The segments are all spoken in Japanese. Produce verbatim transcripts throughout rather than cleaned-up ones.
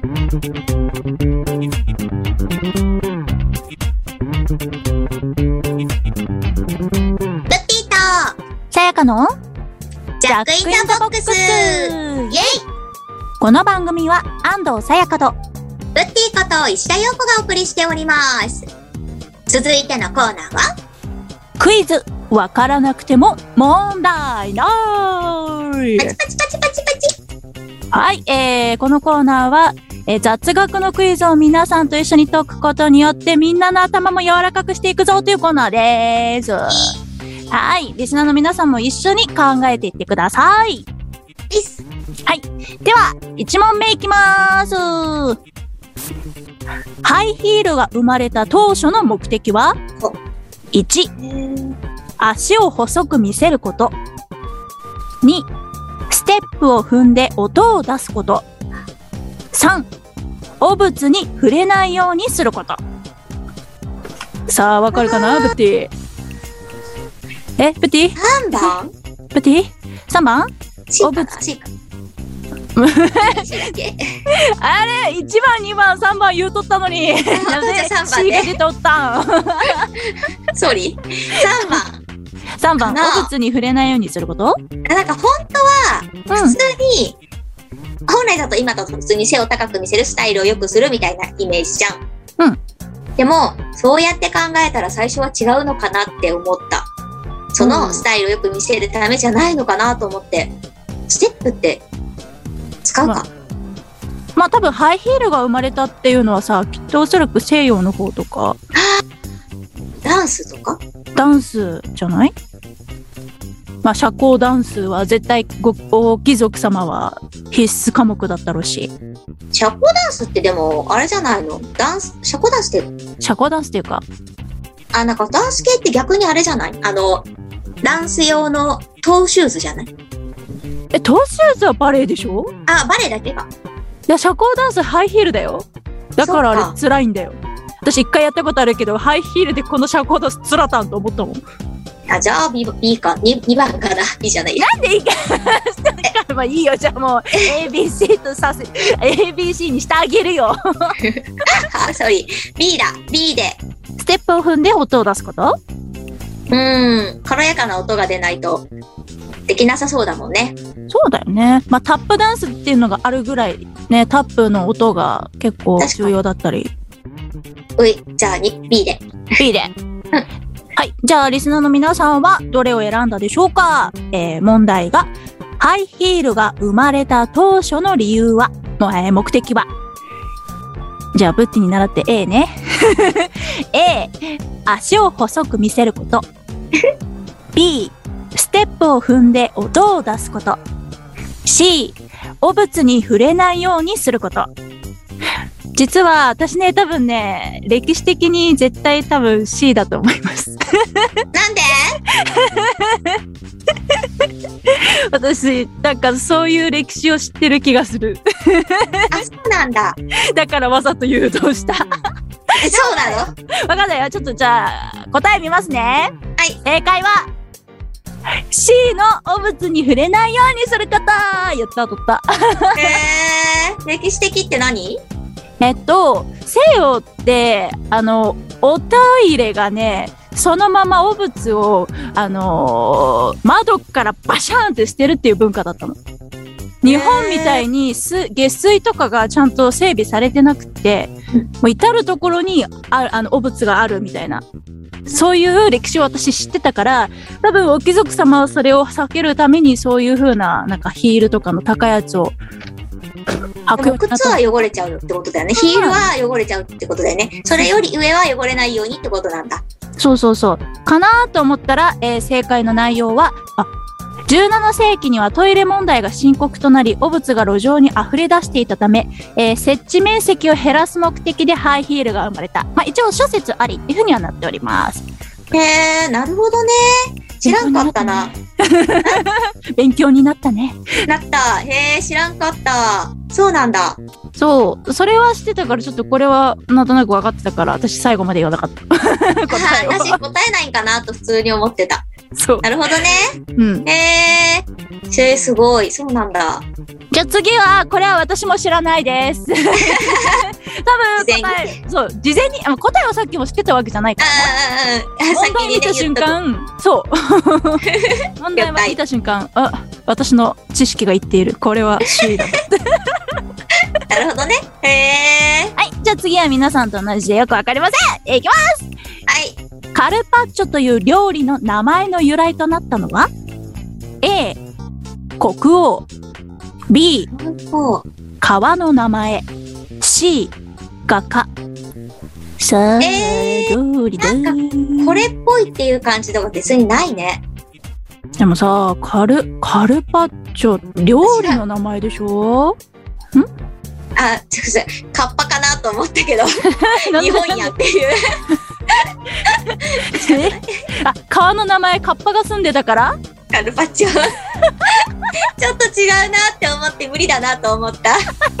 さやかのジャックインザボックス。イェイ。 この番組は安藤さやかとブッティこと石田陽子がお送りしております。続いてのコーナーはクイズわからなくても問題ないパチパチパチパチパチ。 はい、えー、このコーナーは、えー、雑学のクイズを皆さんと一緒に解くことによってみんなの頭も柔らかくしていくぞというコーナーです。はい。リスナーの皆さんも一緒に考えていってください。 です。 はい。では、いち問目いきまーす。ハイヒールが生まれた当初の目的は ?いち、足を細く見せること。に、ステップを踏んで音を出すこと。さん、汚物に触れないようにすること。さあ、わかるかなブッティ。え、プティ ? さんばんプティ ?さん 番おぶつ。 あれ ?いち 番、にばん、さんばん言うとったのに。なぜ C が出ておったんソーリー。さんばん。 さんばん、汚物に触れないようにすること？ なんか本当は、普通に、うん、本来だと今だと普通に背を高く見せるスタイルを良くするみたいなイメージじゃん。うん。でも、そうやって考えたら最初は違うのかなって思った。そのスタイルをよく見せるためじゃないのかなと思って、ステップって使うか、まあ、 まあ多分ハイヒールが生まれたっていうのはさ、きっとおそらく西洋の方とかダンスとかダンスじゃない？まあ社交ダンスは絶対ごご貴族様は必須科目だったろうし。 社交ダンスってでもあれじゃないの？ダンス社交ダンスって社交ダンスっていうかあ、なんかダンス系って逆にあれじゃない？あのダンス用のトーシューズじゃない？ え、トーシューズはバレエでしょ？ あ、バレエだけか。 いや、社交ダンスハイヒールだよ。だからあれ辛いんだよ。私一回やったことあるけど、ハイヒールでこの社交ダンスつらたんと思ったもん。 あ、じゃあ B, B か、に, にばんかな。B じゃない。 なんでいいかまあいいよ、じゃあもう エービーシー とさせ、エービーシー にしてあげるよ。 あ、ソリー。B だ。B で。 ステップを踏んで音を出すこと？ うーん、軽やかな音が出ないとできなさそうだもんね。 そうだよね。まあタップダンスっていうのがあるぐらいね、タップの音が結構重要だったり。 うい、じゃあ B で。 B で。はい。じゃあリスナーの皆さんはどれを選んだでしょうか？えー、問題がハイヒールが生まれた当初の理由は、もう、えー、目的は。じゃあブッティに習って A ね。A、足を細く見せること。B、ステップを踏んで音を出すこと。C、汚物に触れないようにすること。実は私ね、多分ね、歴史的に絶対多分 C だと思います。 なんで？ 私、なんかそういう歴史を知ってる気がする。 あ、そうなんだ。 だからわざと誘導した。 そうなの？ わかんないよ。ちょっとじゃあ、答え見ますね。 はい。 正解は、C の汚物に触れないようにすること。やった、取った。 へー、歴史的って何？ えっと、西洋って、あの、おトイレがね、そのまま汚物を、あのー、窓からバシャーンって捨てるっていう文化だったの。日本みたいにす下水とかがちゃんと整備されてなくて、もう至るところにああの汚物があるみたいな。そういう歴史を私知ってたから、多分お貴族様はそれを避けるためにそういう風な、なんかヒールとかの高いやつを履くようになった。 靴は汚れちゃうってことだよね。ヒールは汚れちゃうってことだよね。それより上は汚れないようにってことなんだ。 そうそうそう。かなと思ったら、えー、正解の内容は、あ、じゅうななせいきにはトイレ問題が深刻となり、汚物が路上に溢れ出していたため、えー、設置面積を減らす目的でハイヒールが生まれた。まあ一応諸説ありっていうふうにはなっております。 へー、なるほどね。知らんかったな。 勉強になったね。 なった。へー、知らんかった。そうなんだ。 そう。それは知ってたから、ちょっとこれはなんとなく分かってたから、私最後まで言わなかった。 答え私答えないんかなと普通に思ってた。 そう。 なるほどね。 うん。 えー、それすごい。そうなんだ。 じゃあ次は、これは私も知らないです。多分答え、そう、事前に、あ答えはさっきも知ってたわけじゃないから、ね。 ああ、 問題見た瞬間、そう。問題は見た瞬間、あ、私の知識が言っている。これは C だ。 なるほどね。へー。 はい。じゃあ次は皆さんと同じでよくわかりません。いきます。 はい。 カルパッチョという料理の名前の由来となったのは A、国王 B、川の名前 C、画家。さあ、 えー、 どりだなんかこれっぽいっていう感じとか別にないね。 でもさ、カル、カルパッチョ、料理の名前でしょ？ん？ あ、ちょっと、カッパかなと思ったけど、日本やっていう。 えあ、川の名前カッパが住んでたからカルパッチョ。ちょっと違うなって思って無理だなと思った。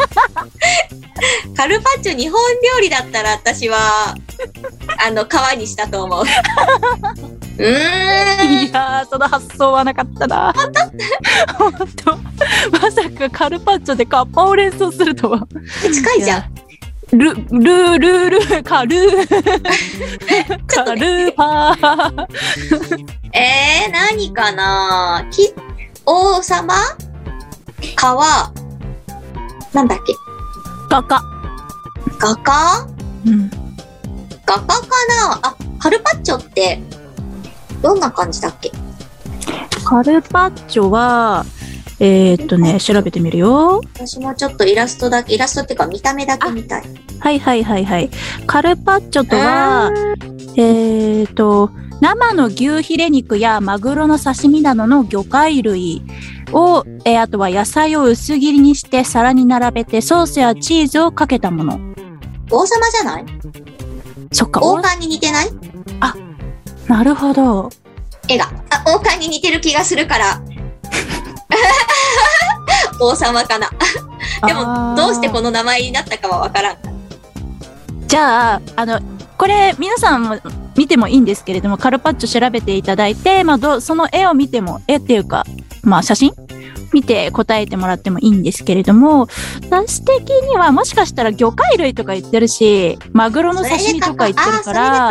カルパッチョ日本料理だったら私は、あの、川にしたと思う。うーん。 いやー、その発想はなかったな。本当？本当。まさかカルパッチョでカッパを連想するとは。 近いじゃん。 ル、ル、ル、ル、カルー。カルーパー。 えー、何かなき、王様川なんだっけ画家。 画家うん。 画家かなあ、カルパッチョって、どんな感じだっけ？ カルパッチョは、えー、っとね、調べてみるよ。 私もちょっとイラストだけ、イラストっていうか見た目だけ見たい。 はいはいはいはい。カルパッチョとは、えー、っと、生の牛ヒレ肉やマグロの刺身などの魚介類を、えー、あとは野菜を薄切りにして皿に並べてソースやチーズをかけたもの。 王様じゃない？ そっか。 王冠に似てない？ あ、なるほど。 絵が。あ、王冠に似てる気がするから。王様かな。でも、どうしてこの名前になったかはわからん。 じゃあ、あの、これ皆さんも見てもいいんですけれども、カルパッチョ調べていただいて、まあ、どその絵を見ても、絵っていうか、まあ、写真見て答えてもらってもいいんですけれども、私的にはもしかしたら魚介類とか言ってるし、マグロの刺身とか言ってるから、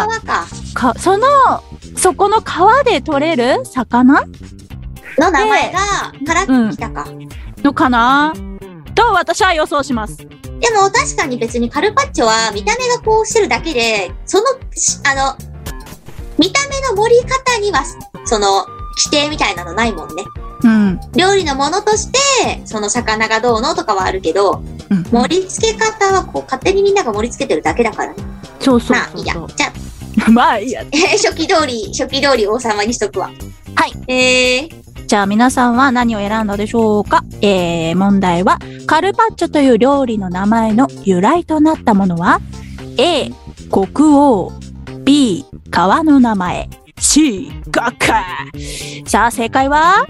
かその、そこの川で取れる魚の名前が、から来たか。 うん、のかなと私は予想します。 でも確かに別にカルパッチョは見た目がこうしてるだけで、その、あの、見た目の盛り方には、その、規定みたいなのないもんね。 うん。 料理のものとして、その魚がどうのとかはあるけど、うん、盛り付け方はこう勝手にみんなが盛り付けてるだけだからね。 そうそうそうそう。 まあいいや。じゃあ。まあいいや。 初期通り、初期通り王様にしとくわ。 はい。 えー。 じゃあ皆さんは何を選んだでしょうか？えー、問題は、カルパッチョという料理の名前の由来となったものは、A、国王、B、川の名前、C、画家。さあ正解は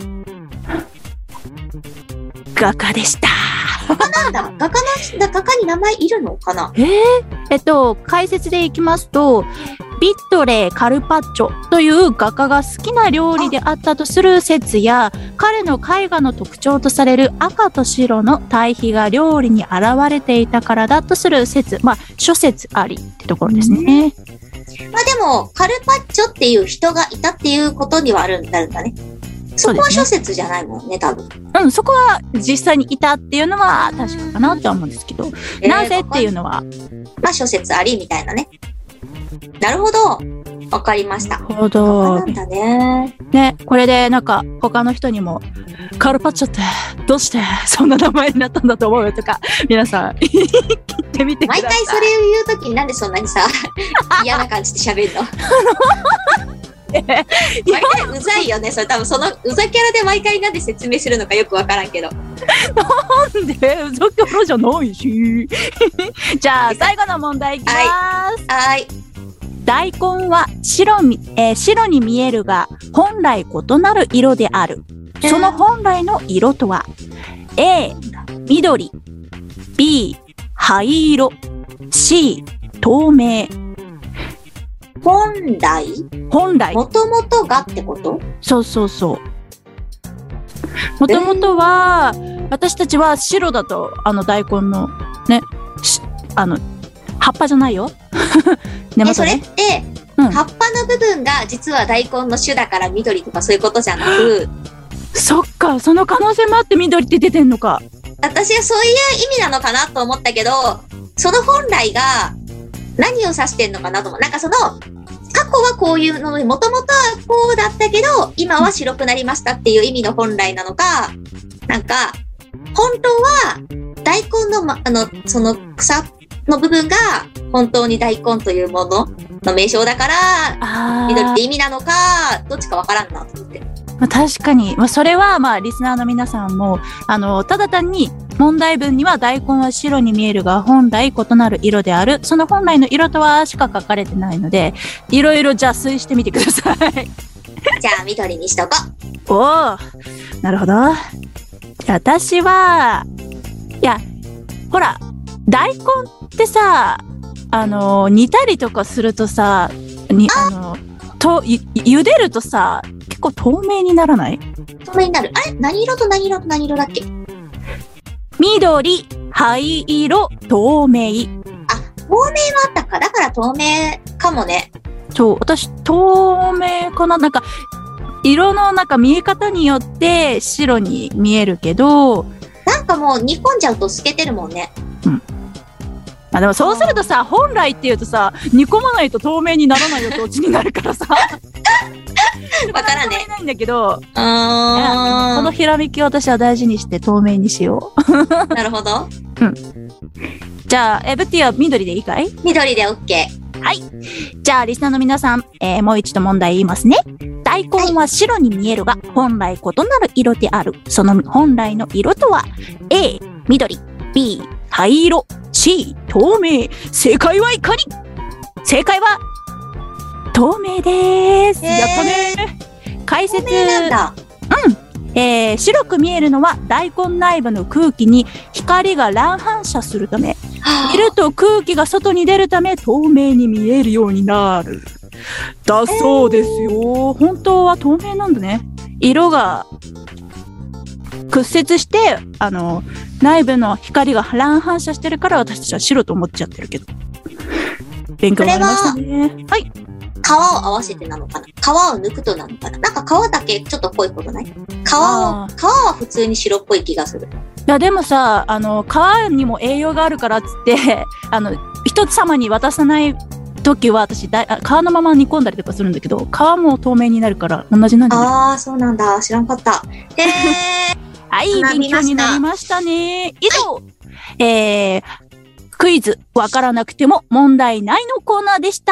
画家でした。 画家なんだ。画家の、画家に名前いるのかな？ えー、えっと、解説でいきますと、ビットレー・カルパッチョという画家が好きな料理であったとする説や、彼の絵画の特徴とされる赤と白の対比が料理に現れていたからだとする説、まあ、諸説ありってところですね。 まあでも、カルパッチョっていう人がいたっていうことにはあるんだね。そこは諸説じゃないもんね、多分。 うん、そこは実際にいたっていうのは確かかなとは思うんですけど、えー、なぜっていうのは。 まあ諸説ありみたいなね。なるほど。わかりました。 なるほど。 なんだね。 ね、これでなんか他の人にも、カルパッチョってどうしてそんな名前になったんだと思うとか、皆さん聞いてみてください。 毎回それを言うときになんでそんなにさ、嫌な感じで喋るの毎回うざいよね。それ多分そのうざキャラで毎回なんで説明するのかよくわからんけど。 なんでうざキャラじゃないし。じゃあ最後の問題いきます。 はい。 大根は白み、えー、白に見えるが本来異なる色である。その本来の色とは A、緑 B、灰色 C、透明。 本来本来。 もともとがってこと？ そうそうそう。もともとは、えー、私たちは白だと、あの大根の、ね、あの、葉っぱじゃないよ。 根元ね。え、それって、うん、葉っぱの部分が実は大根の種だから緑とかそういうことじゃなく。 そっか、その可能性もあって緑って出てんのか。 私はそういう意味なのかなと思ったけど、その本来が何を指してんのかなと思う。なんかその、過去はこういうのにもともとはこうだったけど、今は白くなりましたっていう意味の本来なのか、なんか、本当は大根の、ま、あの、その草の部分が本当に大根というものの名称だから、緑って意味なのか、どっちかわからんなと思って。 まあ、確かに。まあ、それは、まあ、リスナーの皆さんも、あの、ただ単に問題文には大根は白に見えるが、本来異なる色である。その本来の色とはしか書かれてないので、いろいろ邪推してみてください。 じゃあ、緑にしとこう。おー、なるほど。じゃあ、私は、いや、ほら、大根ってさ、あの、煮たりとかするとさ、に、あの、と、ゆ、茹でるとさ、結構透明にならない？ 透明になる。あれ？何色と何色と何色だっけ？ 緑、灰色、透明。 あ、透明はあったか。だから透明かもね。 そう、私、透明かな？なんか、色のなんか見え方によって白に見えるけど、 なんかもう煮込んじゃうと透けてるもんね。 うん。まあでもそうするとさ、本来って言うとさ、煮込まないと透明にならないよとオチになるからさ。 わからんね。 ないんだけど、 あこのひらめきを私は大事にして透明にしよう。なるほど。 うん。じゃあ、え、ブッティは緑でいいかい？ 緑で OK。 はい。じゃあ、リスナーの皆さん、えー、もう一度問題言いますね。大根は白に見えるが、本来異なる色である。その本来の色とは、A、緑、B、灰色、C、透明。正解はいかに？正解は、透明でーす。やったねー。解説。 透明なんだ。 うん。えー、白く見えるのは大根内部の空気に光が乱反射するため、煮ると空気が外に出るため透明に見えるようになる。だそうですよ。えー、本当は透明なんだね。色が屈折して、あの、内部の光が乱反射してるから私たちは白と思っちゃってるけど。勉強になりましたね。はい。 皮を合わせてなのかな？皮を抜くとなのかな？なんか皮だけちょっと濃いことない？皮を、皮は普通に白っぽい気がする。 いやでもさ、あの、皮にも栄養があるからっつって、あの、一つ様に渡さない時は私だい、皮のまま煮込んだりとかするんだけど、皮も透明になるから同じなんじゃない？ ああ、そうなんだ。知らんかった。へえ。 はい、勉強になりましたね。以上、はい、えー、クイズわからなくても問題ないのコーナーでした。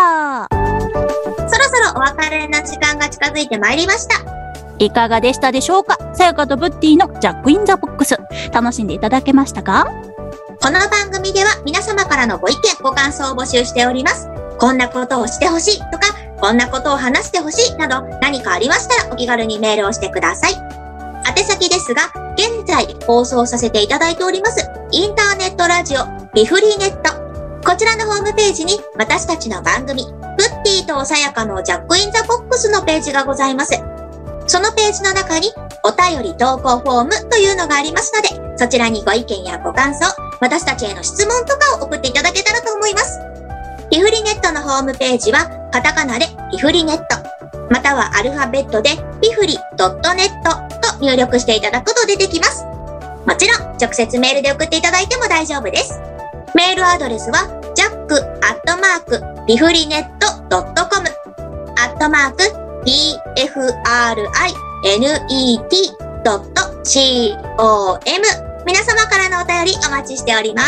そろそろお別れの時間が近づいてまいりました。 いかがでしたでしょうか？さやかとブッティのジャックインザボックス。楽しんでいただけましたか？ この番組では皆様からのご意見、ご感想を募集しております。こんなことをしてほしいとか、こんなことを話してほしいなど何かありましたらお気軽にメールをしてください。宛先ですが、現在放送させていただいておりますインターネットラジオビフリーネット。こちらのホームページに私たちの番組、ブッティとさやかのジャックインザボックスのページがございます。そのページの中にお便り投稿フォームというのがありますので、そちらにご意見やご感想、私たちへの質問とかを送っていただけたらと思います。ピフリネットのホームページはカタカナでピフリネット、またはアルファベットでピフリ .net と入力していただくと出てきます。もちろん直接メールで送っていただいても大丈夫です。メールアドレスはジャックアットマークピフリネットドットコムアットマーク ピーエフアールアイエヌイーティードットコム 皆様からのお便りお待ちしております。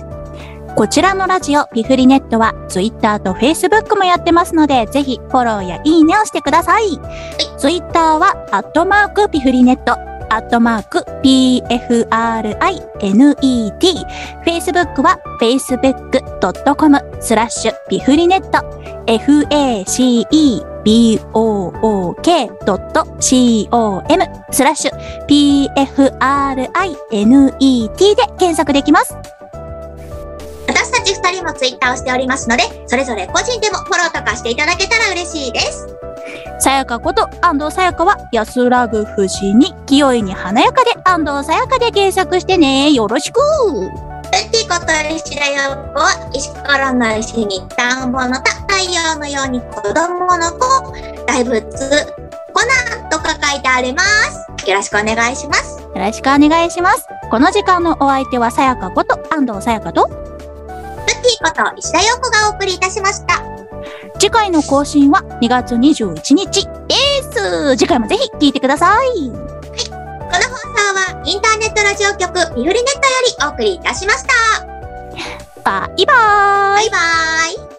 こちらのラジオピフリネットはツイッターとフェイスブックもやってますので、ぜひフォローやいいねをしてください。ツイッターはアットマークピフリネット、アットマーク ピーエフアールアイエヌイーティー、フェイスブックは フェイスブックドットコムスラッシュピフリネット、エフエーシーイービーオーオーケードットコムスラッシュ ピーエフアールアイエヌイーティー で検索できます。 私たちち二人もツイッターをしておりますので、それぞれ個人でもフォローとかしていただけたら嬉しいです。 さやかこと安藤さやかは安らぐ節に清いに華やかで安藤さやかで検索してね。よろしく。 っていうことで、石田洋子は石からの石に田んぼの田、太陽のように子供の子、大仏、コナンとか書いてあります。よろしくお願いします。 よろしくお願いします。この時間のお相手はさやかこと安藤さやかと、ルッティこと石田洋子がお送りいたしました。 次回の更新はにがつにじゅういちにちです。次回もぜひ聞いてください。はい。この放送はインターネットラジオ局ミフリネットよりお送りいたしました。 バイバーイ。 バイバーイ。